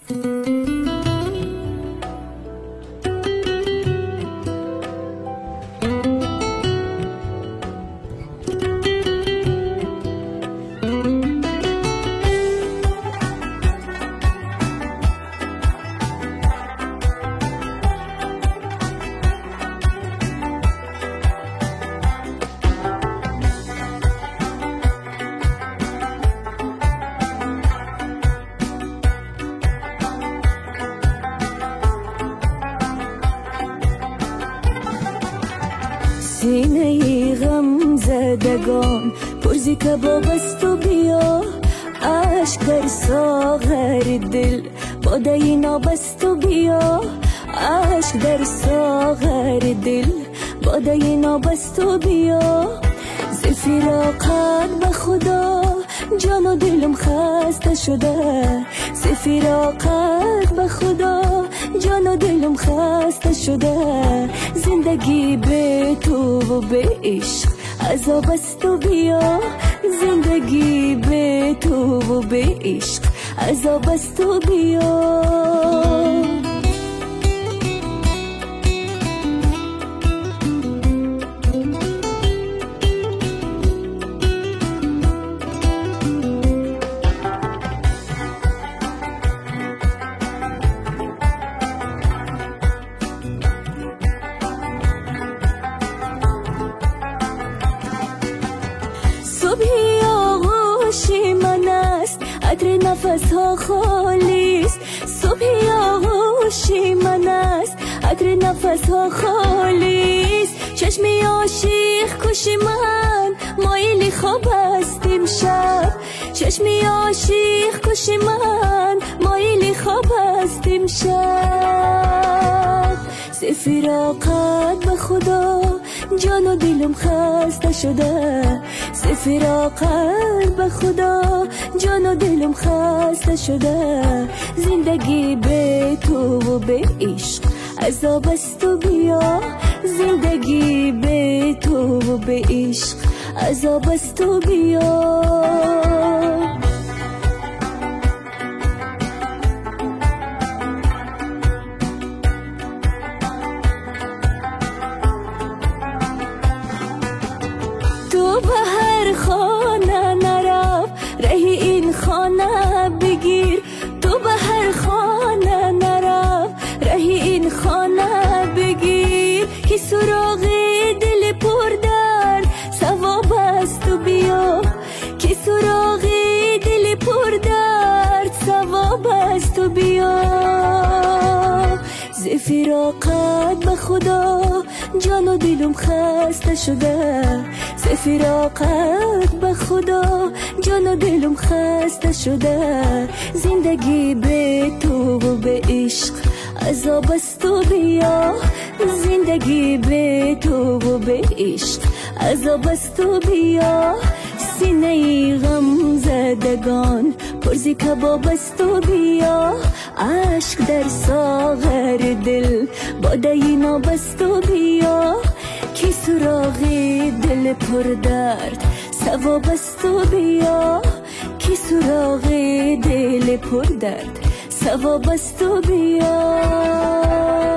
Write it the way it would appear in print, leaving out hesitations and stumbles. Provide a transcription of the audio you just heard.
سینه غم زدگان پرزی کباب است و بیا، عشق در ساغر دل باده ناب است و بیا، عشق در ساغر دل باده ناب است و بیا. ز فراقت به خدا جان و دلم خسته شده، ز فراقت به خدا جان و دلم خسته شده. زندگی به تو و به عشق عذاب است و بیا، زندگی به تو و به عشق عذاب است و بیا. صبحی آغوشی من است، عطر نفس ها خالی است. صبحی آغوشی من است، عطر نفس ها خالی است. چشمی عاشق کشی من مایلی خواب است امشب، چشمی عاشق کشی من مایلی خواب است امشب. ز فراقت به خدا جان و دلم خسته شده، ز فراقت به خدا جان و دلم خسته شده. زندگی به تو و به عشق عذاب است و بیا، زندگی به تو و به عشق عذاب است و بیا. تو به هر خانه نرو رهی این خانه بگیر، تو به هر خانه نرو رهی این خانه بگیر. که سراغ دل پر درد ثواب است و بیا، که سراغ دل پر درد ثواب است و بیا. ز فراقت به خدا جان و دلم خسته شده، ز فراقت به خدا جان و دلم خسته شده. زندگی به تو و به عشق عذاب است و بیا، زندگی به تو و به عشق عذاب است و بیا. سینه غم زدگان پرزی کباب است و بیا، عشق در ساغر دل باده ناب است و بیا. که سراغ دل پر درد ثواب است و بیا، که سراغ دل پر درد ثواب است و بیا.